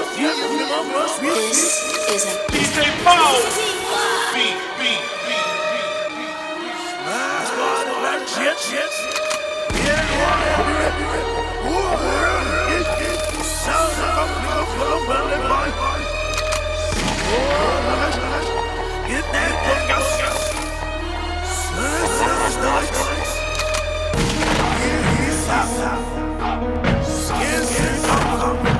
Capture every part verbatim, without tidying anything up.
This is a D J Paul. Beat, beat, beat, beat. Let's go on that shit, shit. Sounds like a full of belly boy. Get that book out. This is nice. He's out. Skin, skin, come,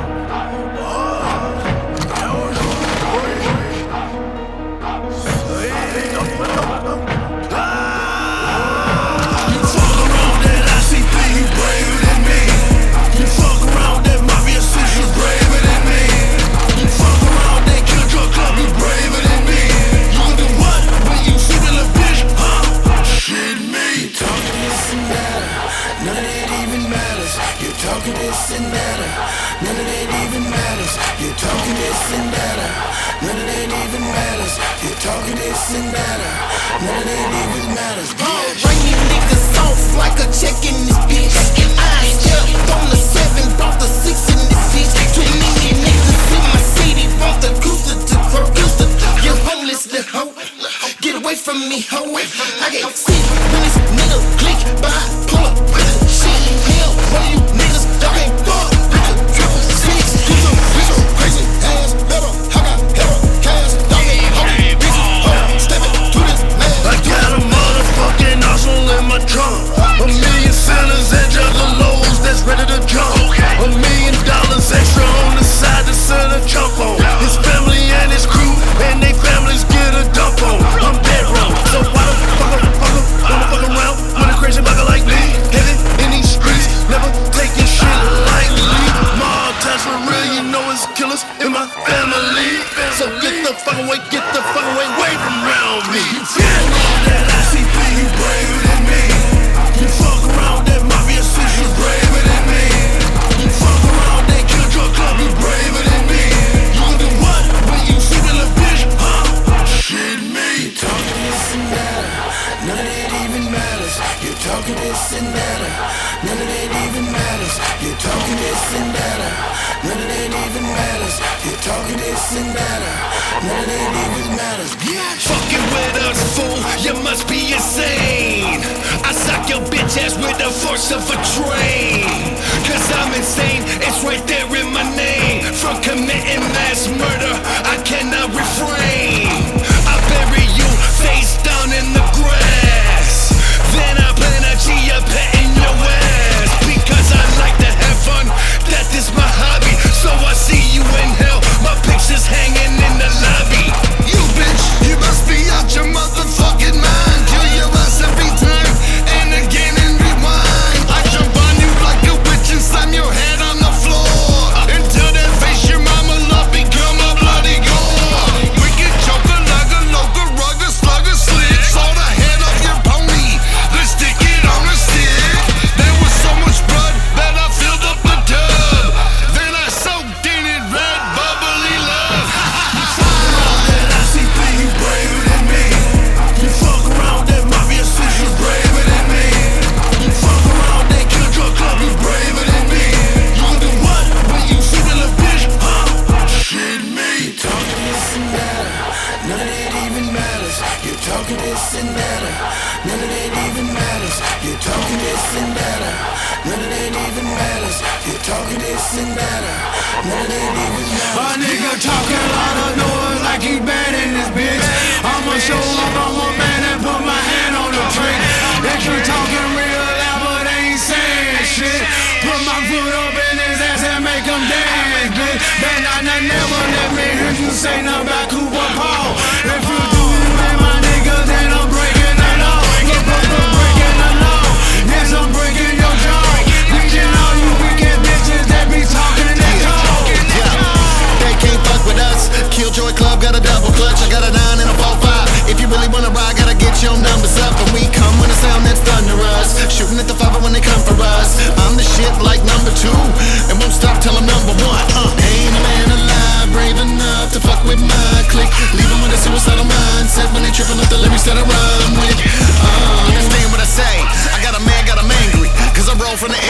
talking this and that, none of that even matters. You're talking this and that, none of that even matters. You're talking this and that, none of that even matters. Yeah. Bring you niggas off like a check in this bitch. I jumped on the seven, brought the six in this bitch. Too many niggas in my city, want the Gusta to produce the. You're homeless, the hoe. Get away from me, hoe. I get sick when this nigga click by, pull up with the shit. Hell, one of you niggas. Y'all ain't fuck with the triple six. Do some real crazy ass metal. I got hella cash. Y'all ain't holding bitches. Stepping to this man. I got a motherfucking arsenal in my trunk. A million sellers and juggalos that's ready to jump. A million dollars extra on the side to send a chunk on. His family and his crew and they families get a dump on. I'm dead wrong. So why the fuck up, fuck up, wanna fuck around with a crazy bugger like me? Heavy in these streets, never taking shit lightly. My attacks for real, you know it's killers in my family. So get the fuck away, get the fuck away, away from around me. You feel that I C P, you braver than me. You fuck around that mafia shit, you braver than me. You fuck around that kill drug club, you braver than me. You do what when you see the little bitch, huh? Shit me. Talking this and that, none of that even matters. You're talking this and that, none of that even matters. You're talking this and that, none of that even matters. You're talking this and that, none of that even matters. Yeah. Fucking with us, fool, you must be insane. I sock your bitch ass with the force of a train. Cause I'm insane, it's right there in my name. From committing mass murder, I cannot refrain. I bury you face down in the grass. Then I plan a G up petting your ass. Because I like to have fun, that is my hobby. So I see you in hell, my picture's hanging in the lobby. You bitch, you must be out your motherfucking mind. Kill your ass every time, and again and rewind. I jump on you like a witch and slam your head on the floor. Until that face your mama love become a bloody gore. Wicked joker, lugger, loker, rugger, slugger, slick. Saw the head of your pony, let's stick it on a stick. There was so much blood that I filled up the tub. Then I soaked in it red bubbly love. That I C P, you braver than me. You fuck around that mafia shit, you braver than me. You fuck around that kill drug club, you braver than me. You do what when you see the little bitch, huh? Shit me. Talking this and that, none of that even matters. You're talking this and that, none of that even matters. You're talking this and that, none of that even matters. You're talking this and that, none of that even matters. A nigga talking a lot of noise like he bad in this bitch. I'ma show up, I'm a man and put my hand on the trick. If you talking real loud but ain't saying shit, put my foot up in his ass and make him dance, bitch. Bet I never let me hear you say nothing about Cooper Paul. If you do, you ain't my nigga, then I'm breaking the law. Look up, I'm breaking the law. Yes, I'm breaking your jaw. Reaching all you wicked bitches that be talking that talk. They can't fuck with us. Killjoy Club got a double clutch. I got a nine and a four five. If you really wanna ride, gotta get your numbers up. And we come with a sound that's thunderous. Shooting at the five when they come for us. I'm the shit like number two, and won't stop till I'm number one. Uh, ain't a man alive brave enough to fuck with my clique. Leave him with a suicidal mind.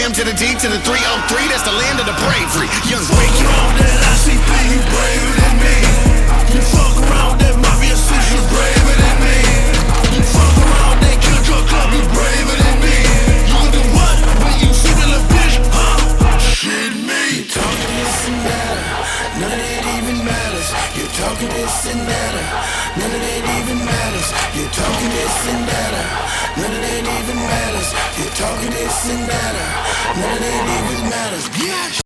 M to the D to the three oh three, that's the land of the bravery. Young Fuck Ricky. around that I C P, you braver than me. You fuck around that Mafia six, you braver than me. You fuck around that Kill Drug Club, you braver than me. You gon' do what when you see the little bitch, huh? Shit me. You talking this and that, none of that even matters. You talking this and that, none of that even matters. You talking this and that, none of that even matters. You talking this and that, none of that even matters. Yeah.